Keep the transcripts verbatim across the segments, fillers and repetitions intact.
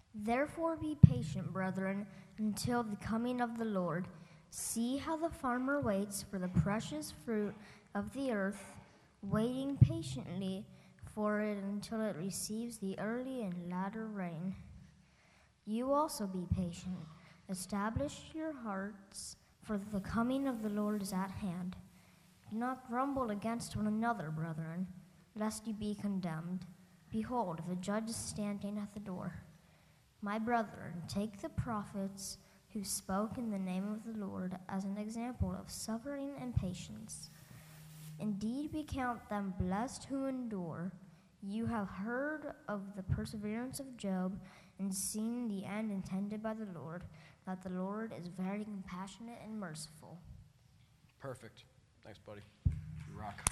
Therefore be patient, brethren, until the coming of the Lord. See how the farmer waits for the precious fruit of the earth, waiting patiently for it until it receives the early and latter rain. You also be patient. Establish your hearts, for the coming of the Lord is at hand. Do not grumble against one another, brethren, lest you be condemned. Behold, the judge is standing at the door. My brethren, take the prophets who spoke in the name of the Lord as an example of suffering and patience. Indeed, we count them blessed who endure. You have heard of the perseverance of Job and seen the end intended by the Lord, that the Lord is very compassionate and merciful. Perfect. Thanks, buddy. You rock.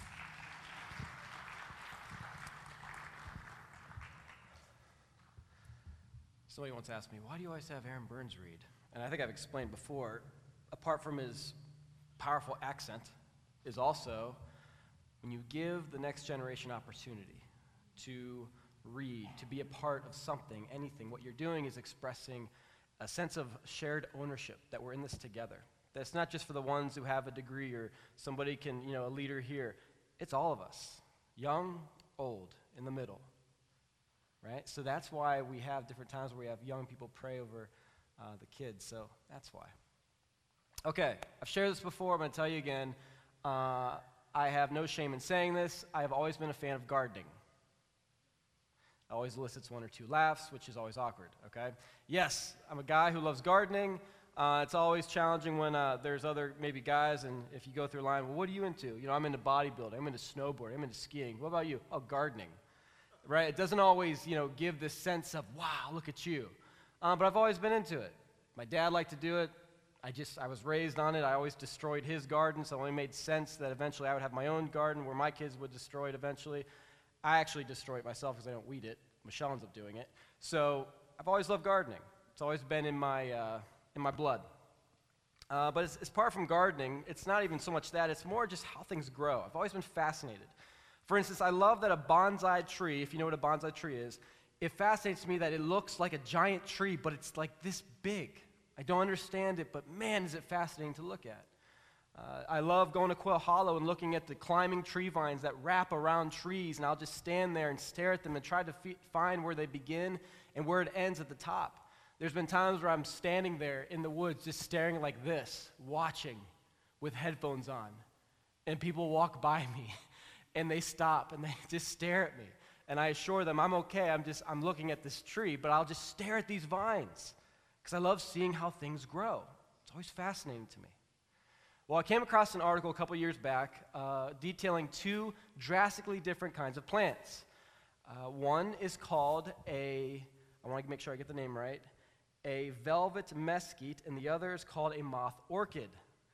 Somebody once asked me, why do you always have Aaron Burns read? And I think I've explained before, apart from his powerful accent, is also when you give the next generation opportunity to read, to be a part of something, anything, what you're doing is expressing a sense of shared ownership, that we're in this together. That it's not just for the ones who have a degree or somebody can, you know, a leader here. It's all of us, young, old, in the middle. Right? So that's why we have different times where we have young people pray over uh, the kids. So that's why. Okay, I've shared this before. I'm going to tell you again. Uh, I have no shame in saying this. I have always been a fan of gardening. It always elicits one or two laughs, which is always awkward, okay? Yes, I'm a guy who loves gardening. Uh, it's always challenging when uh, there's other maybe guys, and if you go through a line, well, what are you into? You know, I'm into bodybuilding. I'm into snowboarding. I'm into skiing. What about you? Oh, gardening. Right? It doesn't always, you know, give this sense of, wow, look at you. Um, but I've always been into it. My dad liked to do it. I just, I was raised on it. I always destroyed his garden, so it only made sense that eventually I would have my own garden where my kids would destroy it eventually. I actually destroy it myself because I don't weed it. Michelle ends up doing it. So I've always loved gardening. It's always been in my, uh, in my blood. Uh, but it's, it's apart from gardening, it's not even so much that. It's more just how things grow. I've always been fascinated. For instance, I love that a bonsai tree, if you know what a bonsai tree is, it fascinates me that it looks like a giant tree, but it's like this big. I don't understand it, but man, is it fascinating to look at. Uh, I love going to Quail Hollow and looking at the climbing tree vines that wrap around trees, and I'll just stand there and stare at them and try to f- find where they begin and where it ends at the top. There's been times where I'm standing there in the woods just staring like this, watching with headphones on, and people walk by me. And they stop, and they just stare at me. And I assure them, I'm okay, I'm just, I'm looking at this tree, but I'll just stare at these vines, because I love seeing how things grow. It's always fascinating to me. Well, I came across an article a couple years back uh, detailing two drastically different kinds of plants. Uh, one is called a, I want to make sure I get the name right, a velvet mesquite, and the other is called a moth orchid.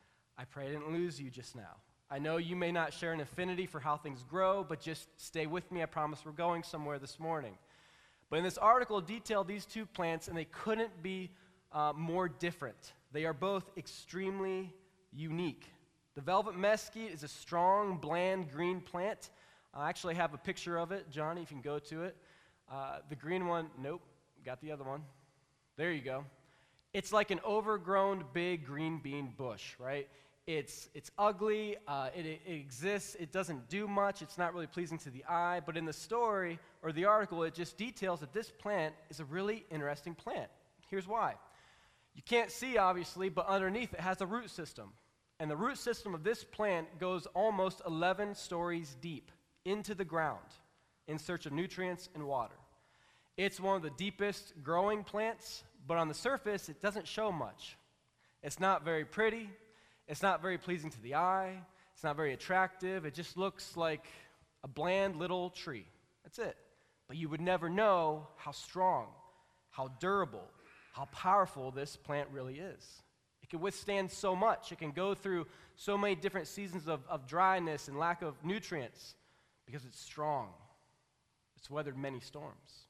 I pray I didn't lose you just now. I know you may not share an affinity for how things grow, but just stay with me. I promise we're going somewhere this morning. But in this article, it detailed these two plants, and they couldn't be uh, more different. They are both extremely unique. The velvet mesquite is a strong, bland green plant. I actually have a picture of it. Johnny, if you can go to it. Uh, the green one, nope, got the other one. There you go. It's like an overgrown big green bean bush, right? It's it's ugly, uh, it, it exists, it doesn't do much, it's not really pleasing to the eye, but in the story, or the article, it just details that this plant is a really interesting plant. Here's why. You can't see, obviously, but underneath it has a root system. And the root system of this plant goes almost eleven stories deep into the ground in search of nutrients and water. It's one of the deepest growing plants, but on the surface, it doesn't show much. It's not very pretty. It's not very pleasing to the eye. It's not very attractive. It just looks like a bland little tree. That's it. But you would never know how strong, how durable, how powerful this plant really is. It can withstand so much. It can go through so many different seasons of, of dryness and lack of nutrients because it's strong. It's weathered many storms.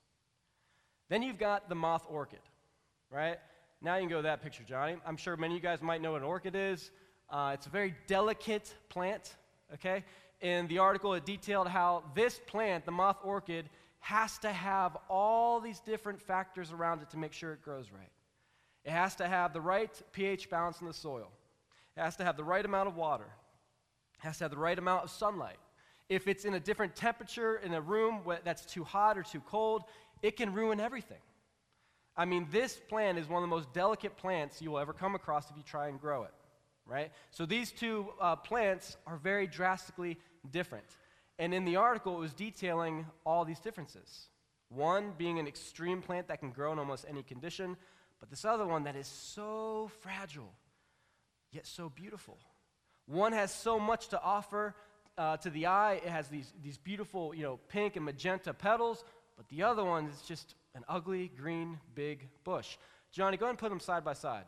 Then you've got the moth orchid, right? Now you can go to that picture, Johnny. I'm sure many of you guys might know what an orchid is. Uh, it's a very delicate plant, okay? In the article, it detailed how this plant, the moth orchid, has to have all these different factors around it to make sure it grows right. It has to have the right pH balance in the soil. It has to have the right amount of water. It has to have the right amount of sunlight. If it's in a different temperature in a room that's too hot or too cold, it can ruin everything. I mean, this plant is one of the most delicate plants you will ever come across if you try and grow it, right? So these two uh, plants are very drastically different. And in the article, it was detailing all these differences. One being an extreme plant that can grow in almost any condition, but this other one that is so fragile, yet so beautiful. One has so much to offer uh, to the eye. It has these, these beautiful, you know, pink and magenta petals, but the other one is just an ugly, green, big bush. Johnny, go ahead and put them side by side.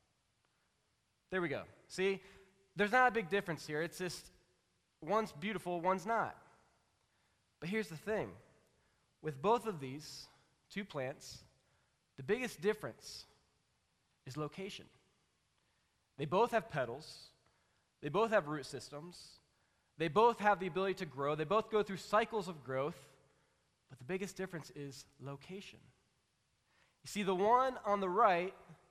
There we go. See? There's not a big difference here. It's just one's beautiful, one's not. But here's the thing. With both of these two plants, the biggest difference is location. They both have petals. They both have root systems. They both have the ability to grow. They both go through cycles of growth. But the biggest difference is location. You see, the one on the right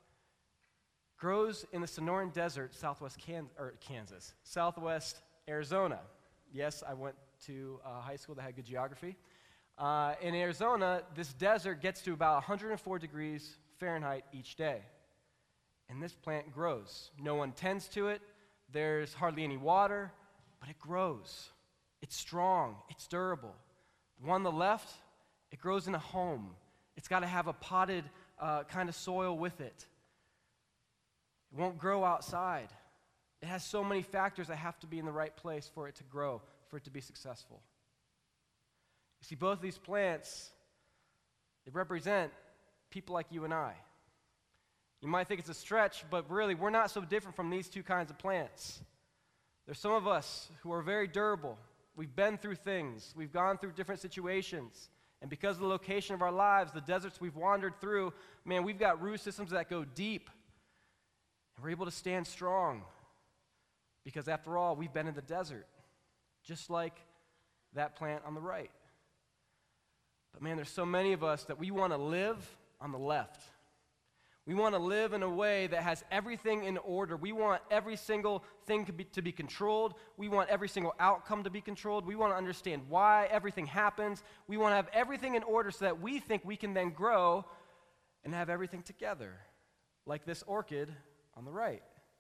grows in the Sonoran Desert, southwest Kan- or Kansas, southwest Arizona. Yes, I went to a high school that had good geography. Uh, in Arizona, this desert gets to about one hundred four degrees Fahrenheit each day. And this plant grows. No one tends to it. There's hardly any water, but it grows. It's strong. It's durable. The one on the left, it grows in a home. It's got to have a potted uh, kind of soil with it. It won't grow outside. It has so many factors that have to be in the right place for it to grow, for it to be successful. You see, both of these plants, they represent people like you and I. You might think it's a stretch, but really, we're not so different from these two kinds of plants. There's some of us who are very durable. We've been through things. We've gone through different situations. And because of the location of our lives, the deserts we've wandered through, man, we've got root systems that go deep. And we're able to stand strong. Because after all, we've been in the desert, just like that plant on the right. But man, there's so many of us that we want to live on the left. We want to live in a way that has everything in order. We want every single thing to be, to be controlled. We want every single outcome to be controlled. We want to understand why everything happens. We want to have everything in order so that we think we can then grow and have everything together, like this orchid on the right.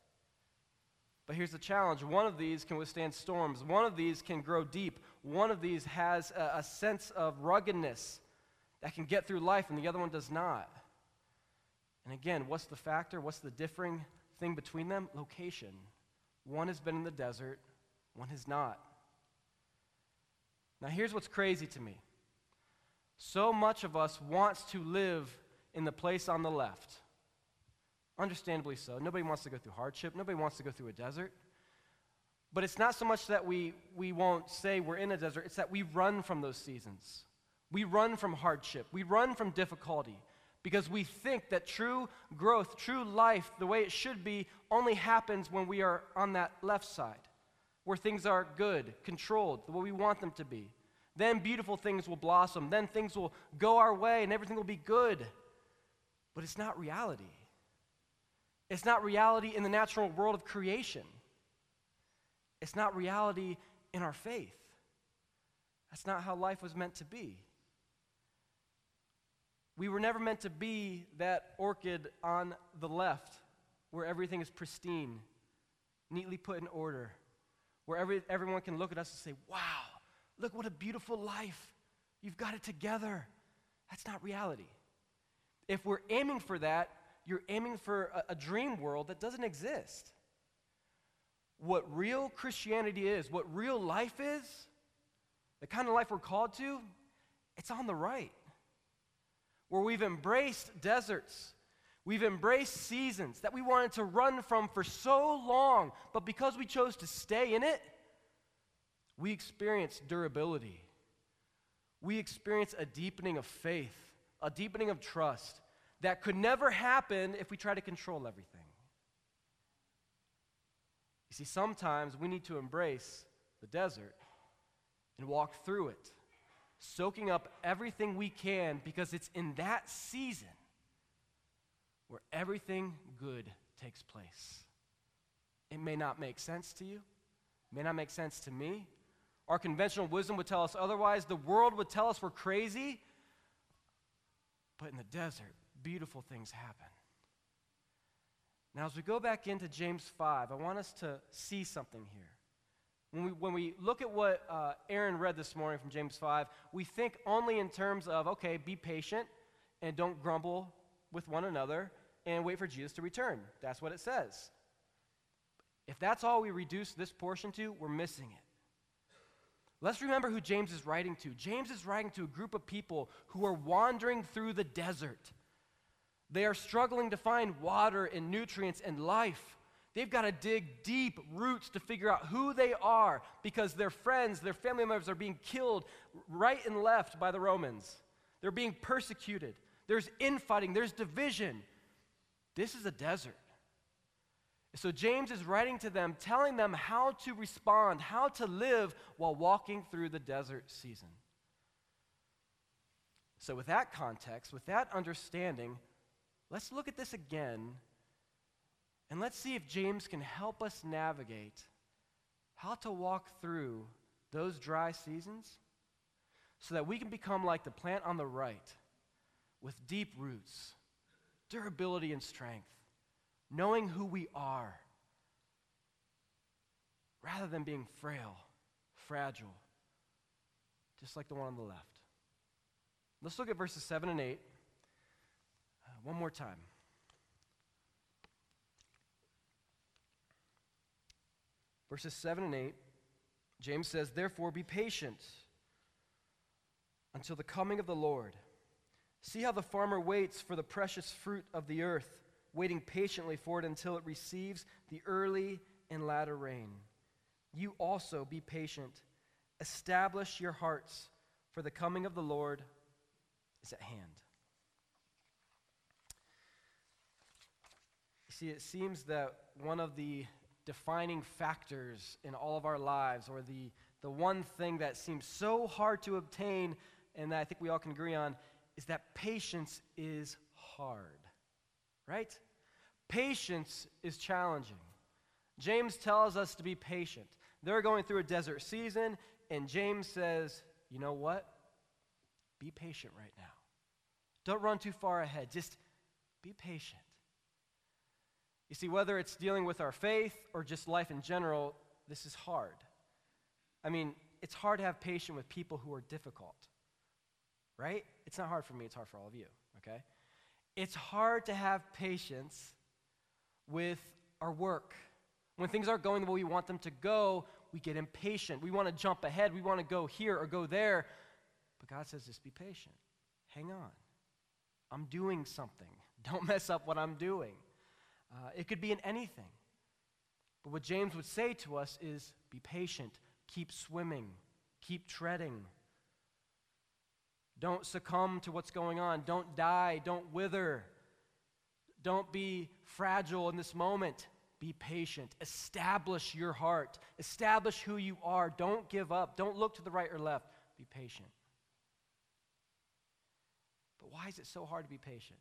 But here's the challenge. One of these can withstand storms. One of these can grow deep. One of these has a, a sense of ruggedness that can get through life, and the other one does not. And again, what's the factor? What's the differing thing between them? Location. One has been in the desert, one has not. Now here's what's crazy to me. So much of us wants to live in the place on the left. Understandably so. Nobody wants to go through hardship. Nobody wants to go through a desert. But it's not so much that we, we won't say we're in a desert. It's that we run from those seasons. We run from hardship. We run from difficulty. Because we think that true growth, true life, the way it should be, only happens when we are on that left side, where things are good, controlled, the way we want them to be. Then beautiful things will blossom. Then things will go our way and everything will be good. But it's not reality. It's not reality in the natural world of creation. It's not reality in our faith. That's not how life was meant to be. We were never meant to be that orchid on the left where everything is pristine, neatly put in order, where every, everyone can look at us and say, wow, look what a beautiful life. You've got it together. That's not reality. If we're aiming for that, you're aiming for a, a dream world that doesn't exist. What real Christianity is, what real life is, the kind of life we're called to, it's on the right. Where we've embraced deserts, we've embraced seasons that we wanted to run from for so long, but because we chose to stay in it, we experience durability. We experience a deepening of faith, a deepening of trust that could never happen if we try to control everything. You see, sometimes we need to embrace the desert and walk through it soaking up everything we can, because it's in that season where everything good takes place. It may not make sense to you. It may not make sense to me. Our conventional wisdom would tell us otherwise. The world would tell us we're crazy. But in the desert, beautiful things happen. Now, as we go back into James five, I want us to see something here. When we, when we look at what uh, Aaron read this morning from James five, we think only in terms of, okay, be patient and don't grumble with one another and wait for Jesus to return. That's what it says. If that's all we reduce this portion to, we're missing it. Let's remember who James is writing to. James is writing to a group of people who are wandering through the desert. They are struggling to find water and nutrients and life. They've got to dig deep roots to figure out who they are, because their friends, their family members are being killed right and left by the Romans. They're being persecuted. There's infighting. There's division. This is a desert. So James is writing to them, telling them how to respond, how to live while walking through the desert season. So with that context, with that understanding, let's look at this again, and let's see if James can help us navigate how to walk through those dry seasons so that we can become like the plant on the right, with deep roots, durability and strength, knowing who we are, rather than being frail, fragile, just like the one on the left. Let's look at verses seven and eight uh, one more time. Verses seven and eight, James says, "Therefore be patient until the coming of the Lord. See how the farmer waits for the precious fruit of the earth, waiting patiently for it until it receives the early and latter rain. You also be patient. Establish your hearts, for the coming of the Lord is at hand." You see, it seems that one of the defining factors in all of our lives, or the, the one thing that seems so hard to obtain, and that I think we all can agree on, is that patience is hard, right? Patience is challenging. James tells us to be patient. They're going through a desert season, and James says, you know what? Be patient right now. Don't run too far ahead. Just be patient. You see, whether it's dealing with our faith or just life in general, this is hard. I mean, it's hard to have patience with people who are difficult, right? It's not hard for me, it's hard for all of you, okay? It's hard to have patience with our work. When things aren't going the way we want them to go, we get impatient. We want to jump ahead. We want to go here or go there. But God says, just be patient. Hang on. I'm doing something. Don't mess up what I'm doing. Uh, it could be in anything. But what James would say to us is, be patient. Keep swimming. Keep treading. Don't succumb to what's going on. Don't die. Don't wither. Don't be fragile in this moment. Be patient. Establish your heart. Establish who you are. Don't give up. Don't look to the right or left. Be patient. But why is it so hard to be patient?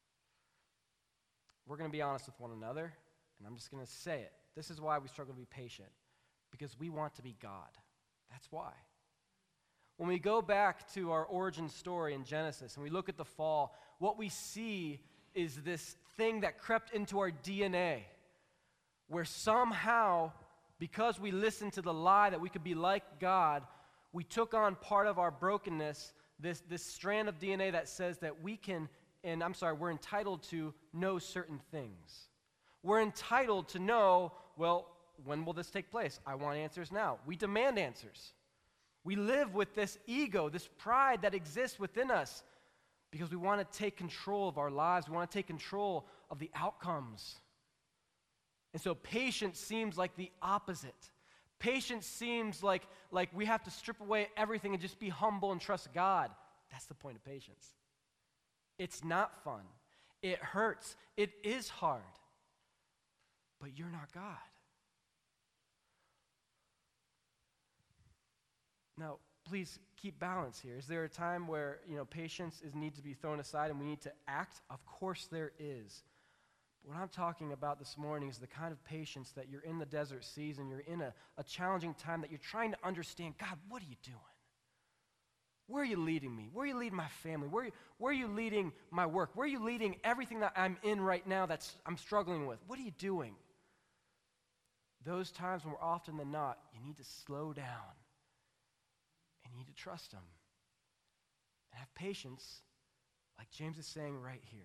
We're going to be honest with one another, and I'm just going to say it. This is why we struggle to be patient, because we want to be God. That's why. When we go back to our origin story in Genesis and we look at the fall, what we see is this thing that crept into our D N A, where somehow, because we listened to the lie that we could be like God, we took on part of our brokenness, this, this strand of D N A that says that we can, and I'm sorry, we're entitled to know certain things. We're entitled to know, well, when will this take place? I want answers now. We demand answers. We live with this ego, this pride that exists within us, because we want to take control of our lives. We want to take control of the outcomes. And so patience seems like the opposite. Patience seems like, like we have to strip away everything and just be humble and trust God. That's the point of patience. It's not fun. It hurts. It is hard. But you're not God. Now, please keep balance here. Is there a time where, you know, patience is need to be thrown aside and we need to act? Of course there is. But what I'm talking about this morning is the kind of patience that you're in the desert season, you're in a, a challenging time that you're trying to understand, God, what are you doing? Where are you leading me? Where are you leading my family? Where are you, where are you leading my work? Where are you leading everything that I'm in right now that's I'm struggling with? What are you doing? Those times more often than not, you need to slow down and you need to trust Him and have patience, like James is saying right here.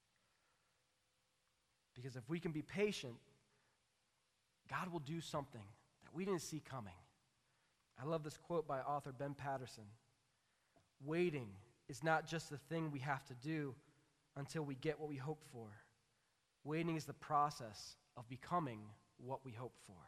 Because if we can be patient, God will do something that we didn't see coming. I love this quote by author Ben Patterson. Waiting is not just the thing we have to do until we get what we hope for. Waiting is the process of becoming what we hope for.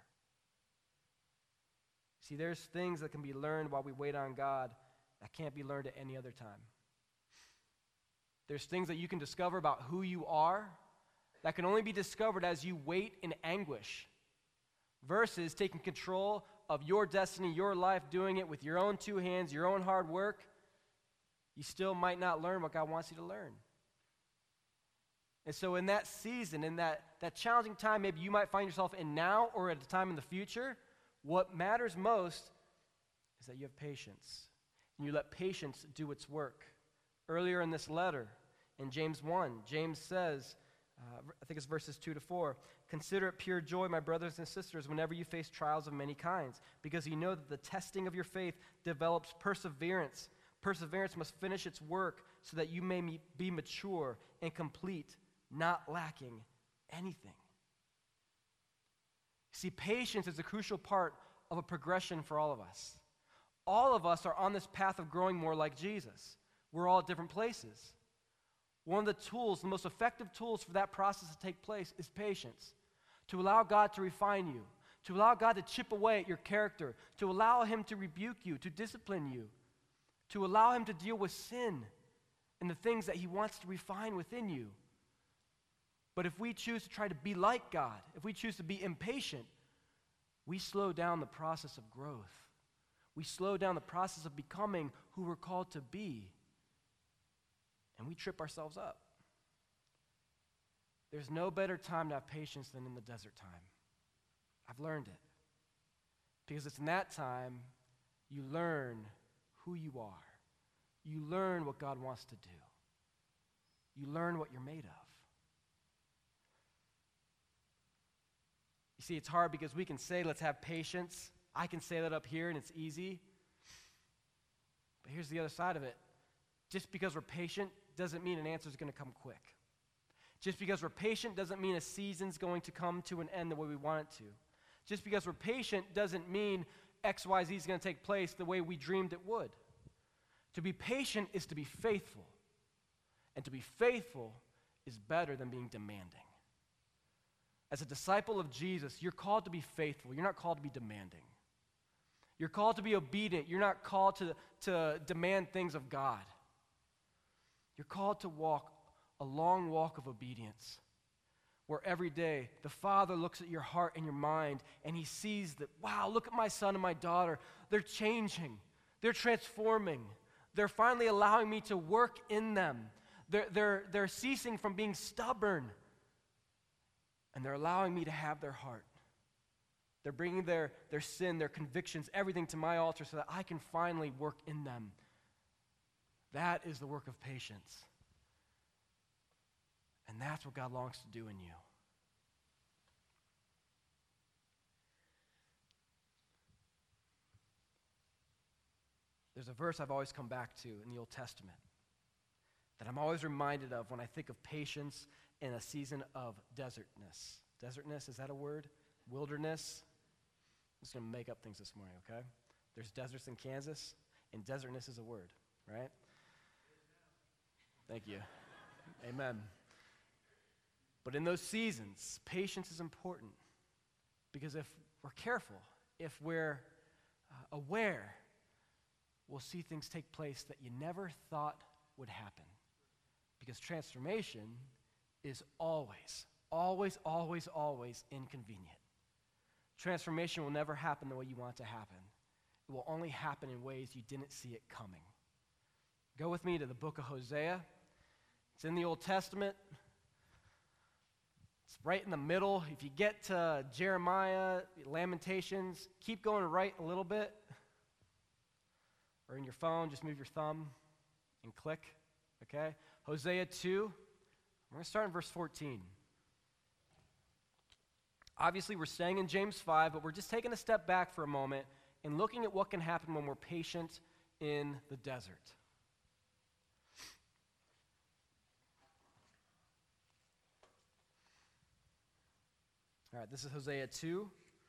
See, there's things that can be learned while we wait on God that can't be learned at any other time. There's things that you can discover about who you are that can only be discovered as you wait in anguish, versus taking control of your destiny, your life, doing it with your own two hands, your own hard work. You still might not learn what God wants you to learn. And so in that season, in that, that challenging time maybe you might find yourself in now or at a time in the future, what matters most is that you have patience. And you let patience do its work. Earlier in this letter, in James one, James says, uh, I think it's verses two to four, "Consider it pure joy, my brothers and sisters, whenever you face trials of many kinds, because you know that the testing of your faith develops perseverance. Perseverance must finish its work so that you may be mature and complete, not lacking anything." See, patience is a crucial part of a progression for all of us. All of us are on this path of growing more like Jesus. We're all at different places. One of the tools, the most effective tools for that process to take place is patience. To allow God to refine you, to allow God to chip away at your character, to allow Him to rebuke you, to discipline you, to allow Him to deal with sin and the things that He wants to refine within you. But if we choose to try to be like God, if we choose to be impatient, we slow down the process of growth. We slow down the process of becoming who we're called to be. And we trip ourselves up. There's no better time to have patience than in the desert time. I've learned it. Because it's in that time you learn who you are. You learn what God wants to do. You learn what you're made of. You see, it's hard because we can say, let's have patience. I can say that up here and it's easy. But here's the other side of it. Just because we're patient doesn't mean an answer is going to come quick. Just because we're patient doesn't mean a season's going to come to an end the way we want it to. Just because we're patient doesn't mean X Y Z is going to take place the way we dreamed it would. To be patient is to be faithful. And to be faithful is better than being demanding. As a disciple of Jesus, you're called to be faithful. You're not called to be demanding. You're called to be obedient. You're not called to, to demand things of God. You're called to walk a long walk of obedience, where every day the Father looks at your heart and your mind and He sees that, wow, look at my son and my daughter. They're changing. They're transforming. They're finally allowing me to work in them. They're, they're, they're ceasing from being stubborn. And they're allowing me to have their heart. They're bringing their, their sin, their convictions, everything to my altar so that I can finally work in them. That is the work of patience. And that's what God longs to do in you. There's a verse I've always come back to in the Old Testament that I'm always reminded of when I think of patience in a season of desertness. Desertness, is that a word? Wilderness? I'm just going to make up things this morning, okay? There's deserts in Kansas, and desertness is a word, right? Thank you. Amen. But in those seasons, patience is important because if we're careful, if we're uh, aware, we'll see things take place that you never thought would happen. Because transformation is always, always, always, always inconvenient. Transformation will never happen the way you want it to happen. It it will only happen in ways you didn't see it coming. Go with me to the book of Hosea. It's in the Old Testament. It's right in the middle. If you get to Jeremiah, Lamentations, keep going right a little bit. Or in your phone, just move your thumb and click, okay? Hosea two, we're going to start in verse fourteen. Obviously, we're staying in James five, but we're just taking a step back for a moment and looking at what can happen when we're patient in the desert. All right, this is Hosea two,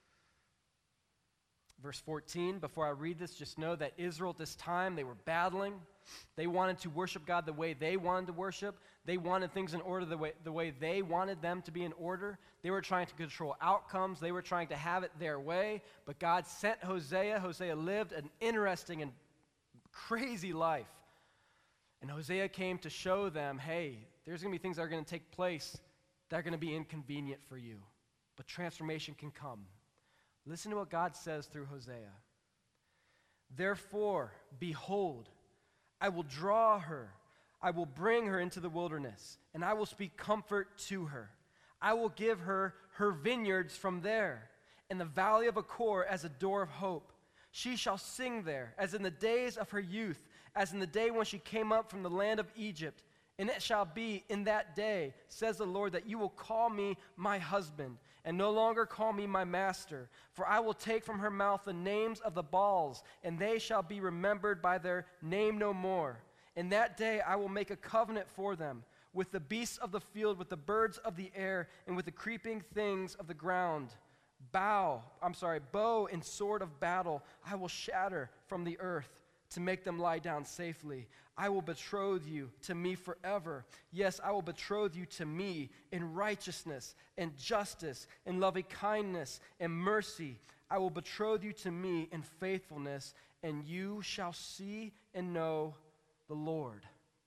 verse fourteen. Before I read this, just know that Israel at this time, they were battling. They wanted to worship God the way they wanted to worship. They wanted things in order the way, the way they wanted them to be in order. They were trying to control outcomes. They were trying to have it their way. But God sent Hosea. Hosea lived an interesting and crazy life. And Hosea came to show them, hey, there's going to be things that are going to take place that are going to be inconvenient for you. But transformation can come. Listen to what God says through Hosea. Therefore, behold, I will draw her. I will bring her into the wilderness, and I will speak comfort to her. I will give her her vineyards from there, and the valley of Achor as a door of hope. She shall sing there, as in the days of her youth, as in the day when she came up from the land of Egypt. And it shall be in that day, says the Lord, that you will call me my husband, and no longer call me my master. For I will take from her mouth the names of the Baals, and they shall be remembered by their name no more. In that day I will make a covenant for them, with the beasts of the field, with the birds of the air, and with the creeping things of the ground. Bow, I'm sorry, bow and sword of battle I will shatter from the earth, to make them lie down safely. I will betroth you to me forever. Yes, I will betroth you to me in righteousness and justice and loving kindness and mercy. I will betroth you to me in faithfulness, and you shall see and know the Lord.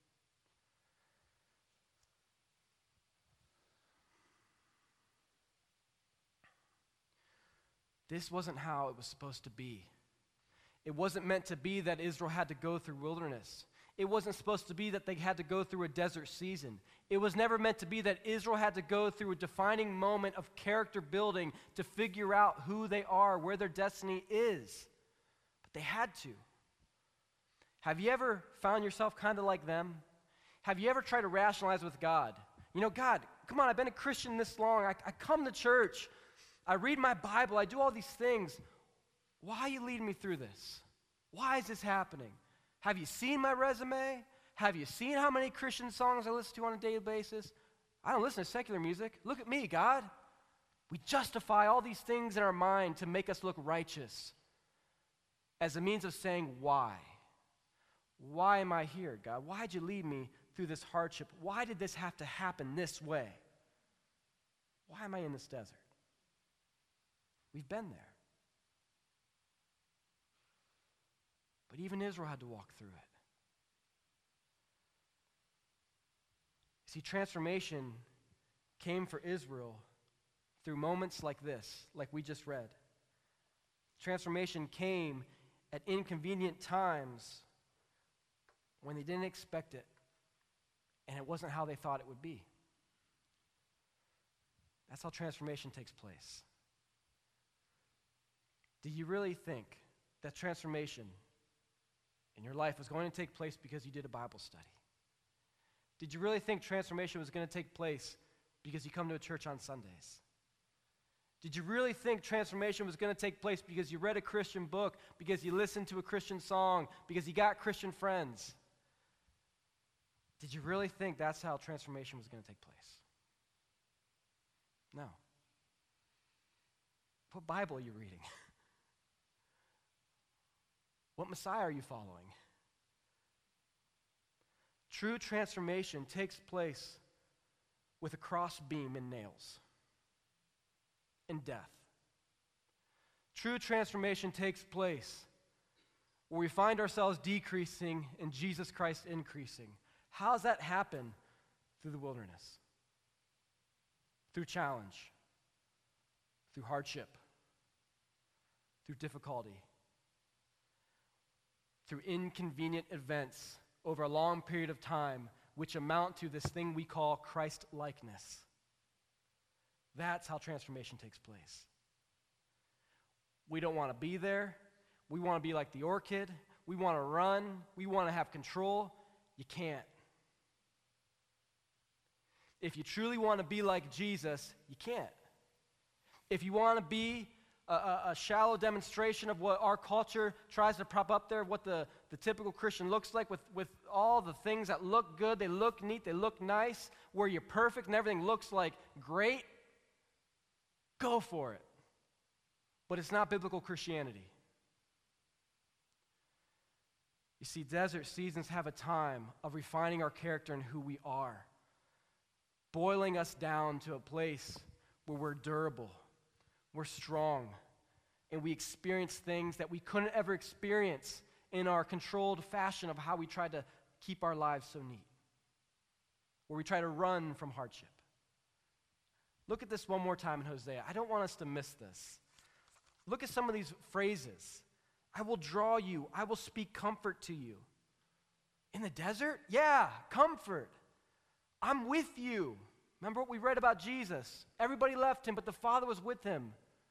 This wasn't how it was supposed to be. It wasn't meant to be that Israel had to go through wilderness. It wasn't supposed to be that they had to go through a desert season. It was never meant to be that Israel had to go through a defining moment of character building to figure out who they are, where their destiny is. But they had to. Have you ever found yourself kind of like them? Have you ever tried to rationalize with God? You know, God, come on, I've been a Christian this long. I, I come to church. I read my Bible. I do all these things. Why are you leading me through this? Why is this happening? Have you seen my resume? Have you seen how many Christian songs I listen to on a daily basis? I don't listen to secular music. Look at me, God. We justify all these things in our mind to make us look righteous as a means of saying why. Why am I here, God? Why did you lead me through this hardship? Why did this have to happen this way? Why am I in this desert? We've been there. But even Israel had to walk through it. See, transformation came for Israel through moments like this, like we just read. Transformation came at inconvenient times when they didn't expect it, and it wasn't how they thought it would be. That's how transformation takes place. Do you really think that transformation in your life was going to take place because you did a Bible study? Did you really think transformation was going to take place because you come to a church on Sundays? Did you really think transformation was going to take place because you read a Christian book, because you listened to a Christian song, because you got Christian friends? Did you really think that's how transformation was going to take place? No. What Bible are you reading? What Messiah are you following? True transformation takes place with a crossbeam and nails and death. True transformation takes place where we find ourselves decreasing and Jesus Christ increasing. How does that happen? Through the wilderness, through challenge, through hardship, through difficulty. through inconvenient events over a long period of time, which amount to this thing we call Christ-likeness. That's how transformation takes place. We don't want to be there. We want to be like the orchid. We want to run. We want to have control. You can't. If you truly want to be like Jesus, you can't. If you want to be a, a, a shallow demonstration of what our culture tries to prop up there, what the, the typical Christian looks like, with, with all the things that look good, they look neat, they look nice, where you're perfect and everything looks like great, go for it. But it's not biblical Christianity. You see, desert seasons have a time of refining our character and who we are, boiling us down to a place where we're durable, we're strong, and we experience things that we couldn't ever experience in our controlled fashion of how we tried to keep our lives so neat, where we try to run from hardship. Look at this one more time in Hosea. I don't want us to miss this. Look at some of these phrases. I will draw you. I will speak comfort to you. In the desert? Yeah, comfort. I'm with you. Remember what we read about Jesus? Everybody left him, but the Father was with him.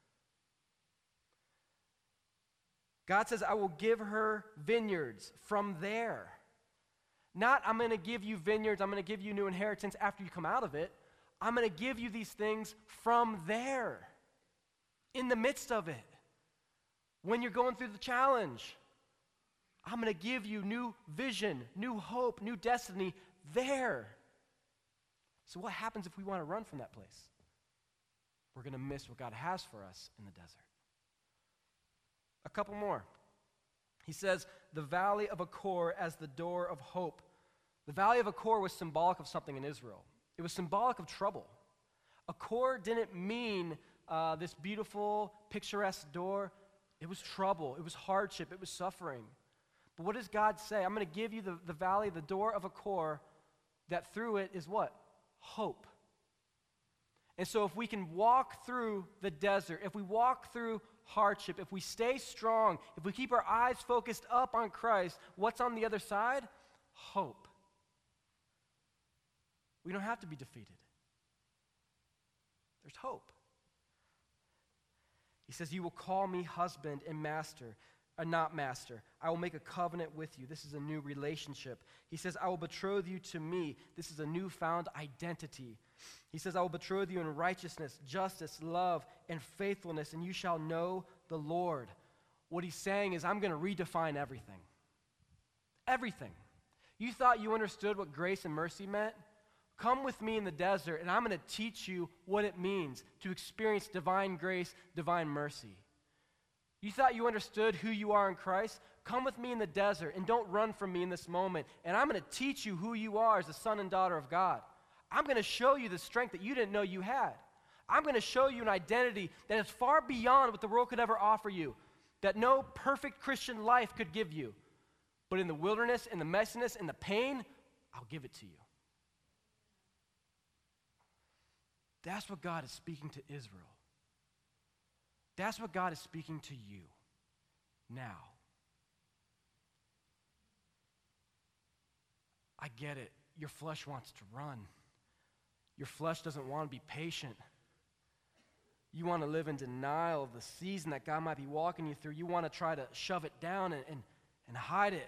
God says, I will give her vineyards from there. Not, I'm going to give you vineyards, I'm going to give you new inheritance after you come out of it. I'm going to give you these things from there, in the midst of it. When you're going through the challenge, I'm going to give you new vision, new hope, new destiny there. So what happens if we want to run from that place? We're going to miss what God has for us in the desert. A couple more. He says, the valley of Achor as the door of hope. The valley of Achor was symbolic of something in Israel. It was symbolic of trouble. Achor didn't mean uh, this beautiful, picturesque door. It was trouble. It was hardship. It was suffering. But what does God say? I'm going to give you the, the valley, the door of Achor, that through it is what? Hope. And so if we can walk through the desert, if we walk through hardship, if we stay strong, if we keep our eyes focused up on Christ, what's on the other side? Hope. We don't have to be defeated. There's hope. He says, you will call me husband and master, or not master. I will make a covenant with you. This is a new relationship. He says, I will betroth you to me. This is a newfound identity. He says, I will betroth you in righteousness, justice, love, and faithfulness, and you shall know the Lord. What he's saying is, I'm going to redefine everything. Everything. You thought you understood what grace and mercy meant? Come with me in the desert, and I'm going to teach you what it means to experience divine grace, divine mercy. You thought you understood who you are in Christ? Come with me in the desert, and don't run from me in this moment. And I'm going to teach you who you are as a son and daughter of God. I'm going to show you the strength that you didn't know you had. I'm going to show you an identity that is far beyond what the world could ever offer you, that no perfect Christian life could give you. But in the wilderness, in the messiness, in the pain, I'll give it to you. That's what God is speaking to Israel. That's what God is speaking to you now. I get it. Your flesh wants to run. Your flesh doesn't want to be patient. You want to live in denial of the season that God might be walking you through. You want to try to shove it down and, and, and hide it.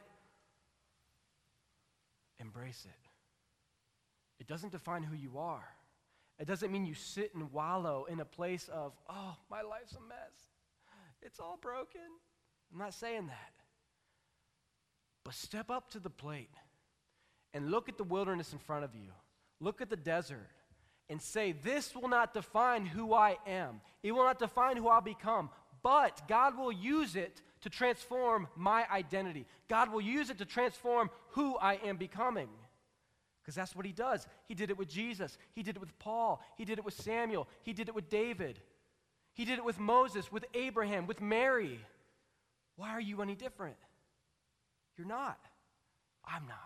Embrace it. It doesn't define who you are. It doesn't mean you sit and wallow in a place of, oh, my life's a mess. It's all broken. I'm not saying that. But step up to the plate and look at the wilderness in front of you. Look at the desert and say, this will not define who I am. It will not define who I'll become. But God will use it to transform my identity. God will use it to transform who I am becoming. Because that's what he does. He did it with Jesus. He did it with Paul. He did it with Samuel. He did it with David. He did it with Moses, with Abraham, with Mary. Why are you any different? You're not. I'm not.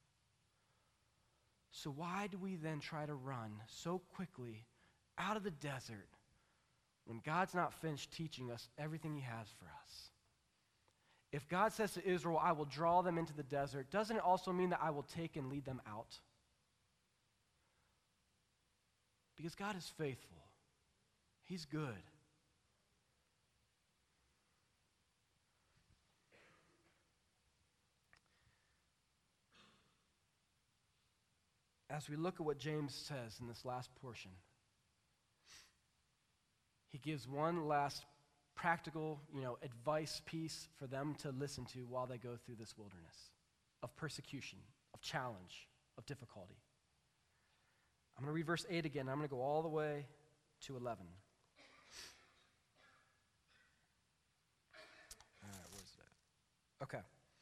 So why do we then try to run so quickly out of the desert when God's not finished teaching us everything he has for us? If God says to Israel, I will draw them into the desert, doesn't it also mean that I will take and lead them out? Because God is faithful. He's good. As we look at what James says in this last portion, he gives one last practical, you know, advice piece for them to listen to while they go through this wilderness of persecution, of challenge, of difficulty. I'm going to read verse eight again. I'm going to go all the way to eleven. All right, where's that? Okay.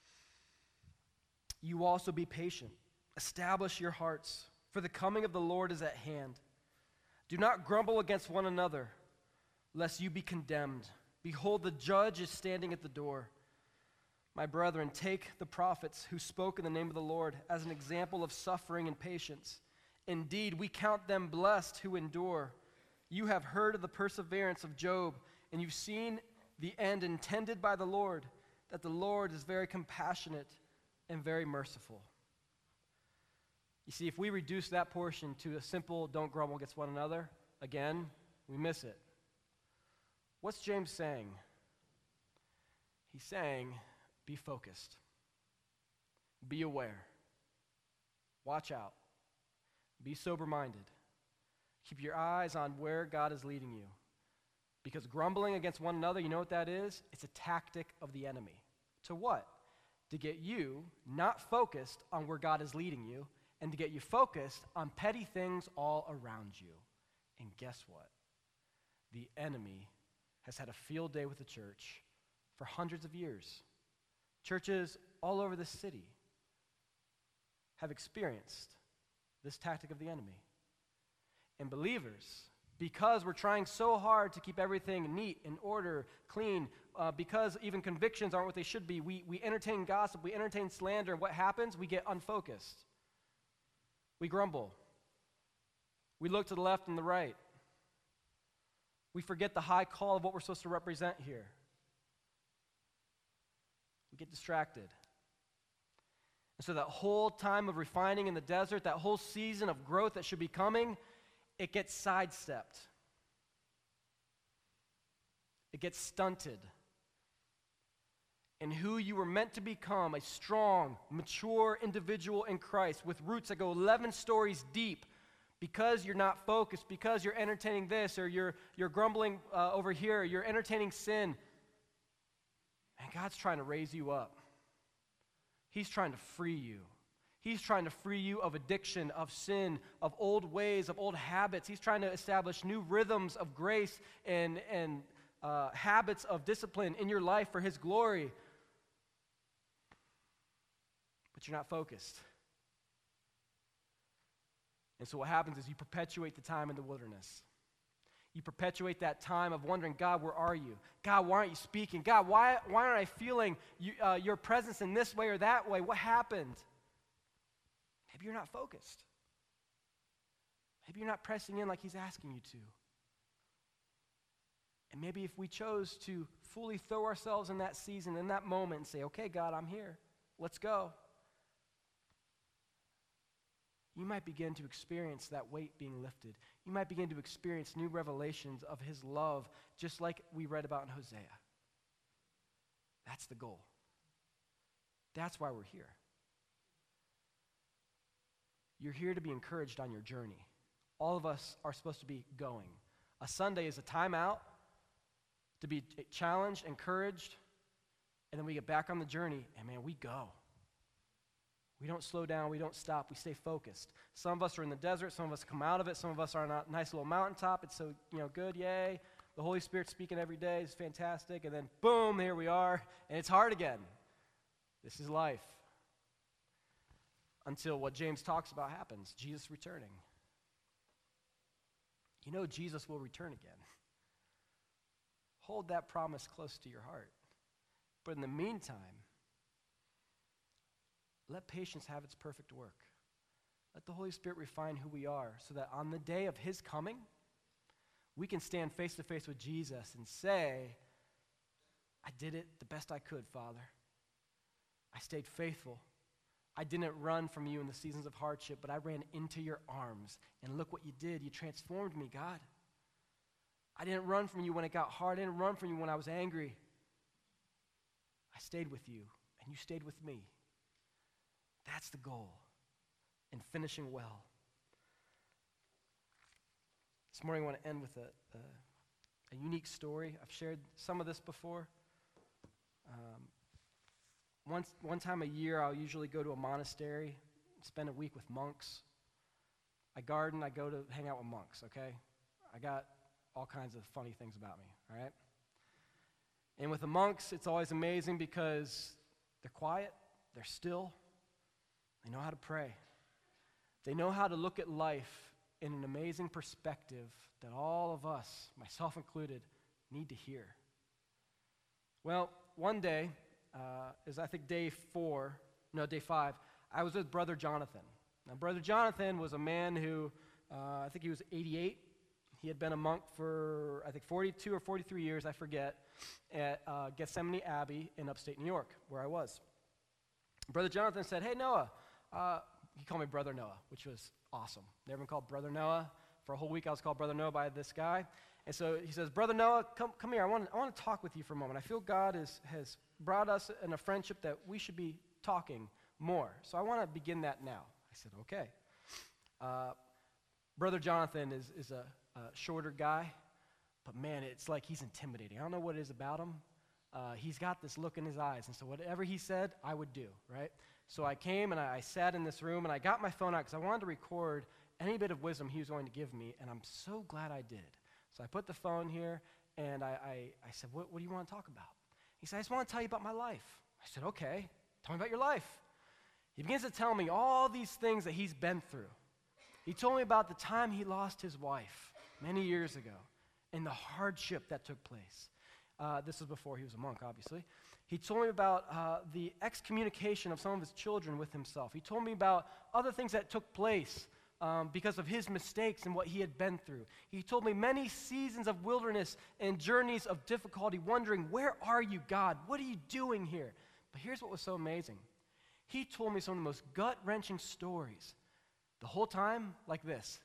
You also be patient. Establish your hearts, for the coming of the Lord is at hand. Do not grumble against one another, lest you be condemned. Behold, the judge is standing at the door. My brethren, take the prophets who spoke in the name of the Lord as an example of suffering and patience. Indeed, we count them blessed who endure. You have heard of the perseverance of Job, and you've seen the end intended by the Lord, that the Lord is very compassionate and very merciful. You see, if we reduce that portion to a simple don't grumble against one another, again, we miss it. What's James saying? He's saying, be focused. Be aware. Watch out. Be sober-minded. Keep your eyes on where God is leading you. Because grumbling against one another, you know what that is? It's a tactic of the enemy. To what? To get you not focused on where God is leading you, and to get you focused on petty things all around you. And guess what? The enemy has had a field day with the church for hundreds of years. Churches all over the city have experienced this tactic of the enemy. And believers, because we're trying so hard to keep everything neat, in order, clean, uh, because even convictions aren't what they should be, we, we entertain gossip, we entertain slander, and what happens? We get unfocused. We grumble. We look to the left and the right. We forget the high call of what we're supposed to represent here. We get distracted. And so that whole time of refining in the desert, that whole season of growth that should be coming, it gets sidestepped. It gets stunted. And who you were meant to become, a strong, mature individual in Christ with roots that go eleven stories deep, because you're not focused, because you're entertaining this, or you're, you're grumbling uh, over here, or you're entertaining sin. And God's trying to raise you up. He's trying to free you. He's trying to free you of addiction, of sin, of old ways, of old habits. He's trying to establish new rhythms of grace and, and uh, habits of discipline in your life for His glory. But you're not focused. And so what happens is you perpetuate the time in the wilderness. You perpetuate that time of wondering, God, where are you? God, why aren't you speaking? God, why, why aren't I feeling you, uh, your presence in this way or that way? What happened? Maybe you're not focused. Maybe you're not pressing in like He's asking you to. And maybe if we chose to fully throw ourselves in that season, in that moment, and say, okay, God, I'm here. Let's go. You might begin to experience that weight being lifted. You might begin to experience new revelations of His love, just like we read about in Hosea. That's the goal. That's why we're here. You're here to be encouraged on your journey. All of us are supposed to be going. A Sunday is a time out to be challenged, encouraged, and then we get back on the journey, and man, we go. We don't slow down, we don't stop, we stay focused. Some of us are in the desert, some of us come out of it, some of us are on a nice little mountaintop. It's so, you know, good, yay. The Holy Spirit's speaking every day, it's fantastic, and then boom, here we are, and it's hard again. This is life. Until what James talks about happens, Jesus returning. You know Jesus will return again. Hold that promise close to your heart. But in the meantime, let patience have its perfect work. Let the Holy Spirit refine who we are so that on the day of His coming, we can stand face to face with Jesus and say, I did it the best I could, Father. I stayed faithful. I didn't run from you in the seasons of hardship, but I ran into your arms. And look what you did. You transformed me, God. I didn't run from you when it got hard. I didn't run from you when I was angry. I stayed with you, and you stayed with me. That's the goal in finishing well. This morning I want to end with a, a, a unique story. I've shared some of this before. Um, once, one time a year, I'll usually go to a monastery, spend a week with monks. I garden, I go to hang out with monks, okay? I got all kinds of funny things about me, all right? And with the monks, it's always amazing because they're quiet, they're still, they know how to pray. They know how to look at life in an amazing perspective that all of us, myself included, need to hear. Well, one day, uh, is I think day four, no, day five, I was with Brother Jonathan. Now, Brother Jonathan was a man who, uh, I think he was eighty-eight. He had been a monk for, I think, forty-two or forty-three years, I forget, at uh, Gethsemane Abbey in upstate New York, where I was. Brother Jonathan said, hey, Noah, uh, he called me Brother Noah, which was awesome. Never been called Brother Noah. For a whole week, I was called Brother Noah by this guy. And so he says, Brother Noah, come, come here. I want, I want to talk with you for a moment. I feel God is, has brought us in a friendship that we should be talking more. So I want to begin that now. I said, okay. Uh, Brother Jonathan is, is a, a shorter guy, but man, it's like he's intimidating. I don't know what it is about him. Uh, he's got this look in his eyes, and so whatever he said, I would do, right? So I came and I, I sat in this room, and I got my phone out because I wanted to record any bit of wisdom he was going to give me, and I'm so glad I did. So I put the phone here, and I, I, I said, what, what do you want to talk about? He said, I just want to tell you about my life. I said, okay, tell me about your life. He begins to tell me all these things that he's been through. He told me about the time he lost his wife many years ago and the hardship that took place. Uh, this was before he was a monk, obviously. He told me about uh, the excommunication of some of his children with himself. He told me about other things that took place um, because of his mistakes and what he had been through. He told me many seasons of wilderness and journeys of difficulty, wondering, where are you, God? What are you doing here? But here's what was so amazing. He told me some of the most gut-wrenching stories. The whole time, like this.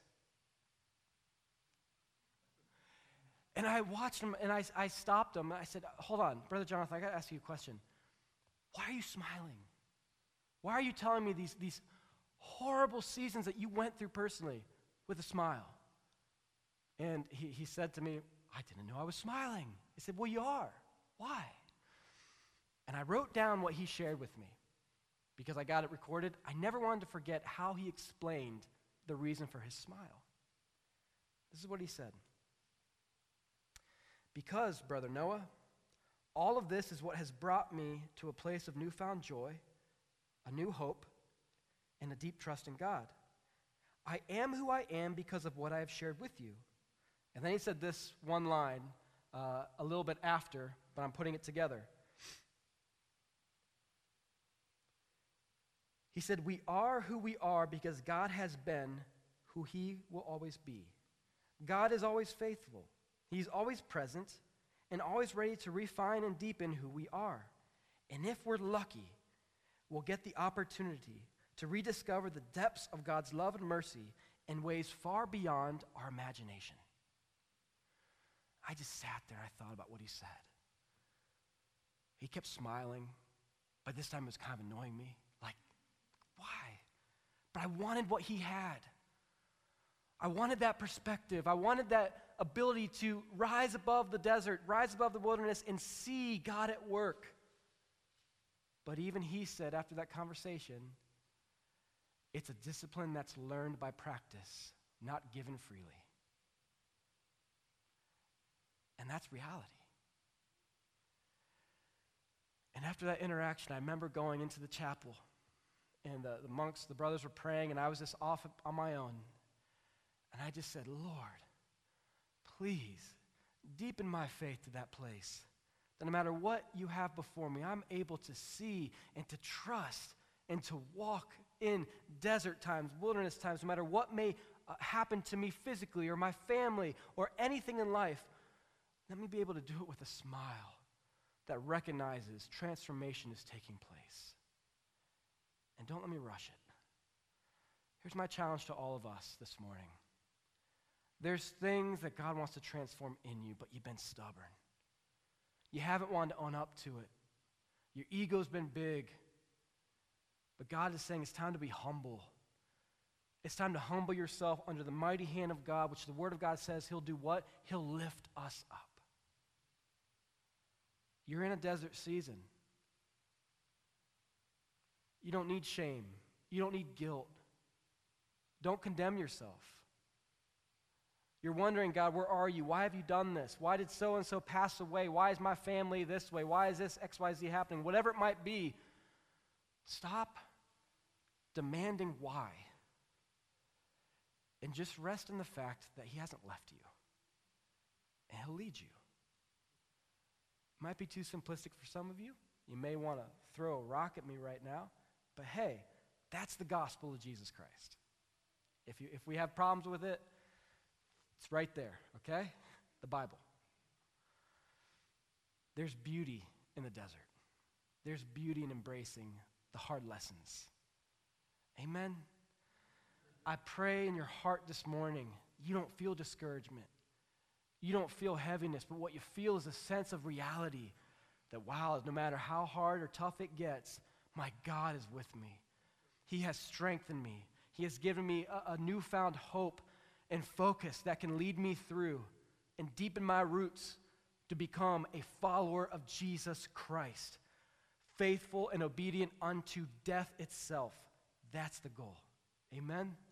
And I watched him, and I, I stopped him, and I said, hold on, Brother Jonathan, I got to ask you a question. Why are you smiling? Why are you telling me these, these horrible seasons that you went through personally with a smile? And he, he said to me, I didn't know I was smiling. I said, well, you are. Why? And I wrote down what he shared with me because I got it recorded. I never wanted to forget how he explained the reason for his smile. This is what he said. Because, Brother Noah, all of this is what has brought me to a place of newfound joy, a new hope, and a deep trust in God. I am who I am because of what I have shared with you. And then he said this one line uh, a little bit after, but I'm putting it together. He said, we are who we are because God has been who he will always be. God is always faithful. He's always present and always ready to refine and deepen who we are. And if we're lucky, we'll get the opportunity to rediscover the depths of God's love and mercy in ways far beyond our imagination. I just sat there. I thought about what he said. He kept smiling, but this time it was kind of annoying me. Like, why? But I wanted what he had. I wanted that perspective. I wanted that ability to rise above the desert, rise above the wilderness, and see God at work. But even he said after that conversation, it's a discipline that's learned by practice, not given freely. And that's reality. And after that interaction, I remember going into the chapel, and the, the monks, the brothers were praying, and I was just off on my own. And I just said, Lord, please deepen my faith to that place. That no matter what you have before me, I'm able to see and to trust and to walk in desert times, wilderness times, no matter what may uh, happen to me physically or my family or anything in life. Let me be able to do it with a smile that recognizes transformation is taking place. And don't let me rush it. Here's my challenge to all of us this morning. There's things that God wants to transform in you, but you've been stubborn. You haven't wanted to own up to it. Your ego's been big. But God is saying it's time to be humble. It's time to humble yourself under the mighty hand of God, which the Word of God says He'll do what? He'll lift us up. You're in a desert season. You don't need shame. You don't need guilt. Don't condemn yourself. You're wondering, God, where are you? Why have you done this? Why did so-and-so pass away? Why is my family this way? Why is this X Y Z happening? Whatever it might be, stop demanding why. And just rest in the fact that He hasn't left you. And He'll lead you. Might be too simplistic for some of you. You may want to throw a rock at me right now. But hey, that's the gospel of Jesus Christ. If you, if we have problems with it, it's right there, okay? The Bible. There's beauty in the desert. There's beauty in embracing the hard lessons. Amen? I pray in your heart this morning, you don't feel discouragement. You don't feel heaviness, but what you feel is a sense of reality that, wow, no matter how hard or tough it gets, my God is with me. He has strengthened me. He has given me a, a newfound hope and focus that can lead me through and deepen my roots to become a follower of Jesus Christ, faithful and obedient unto death itself. That's the goal. Amen?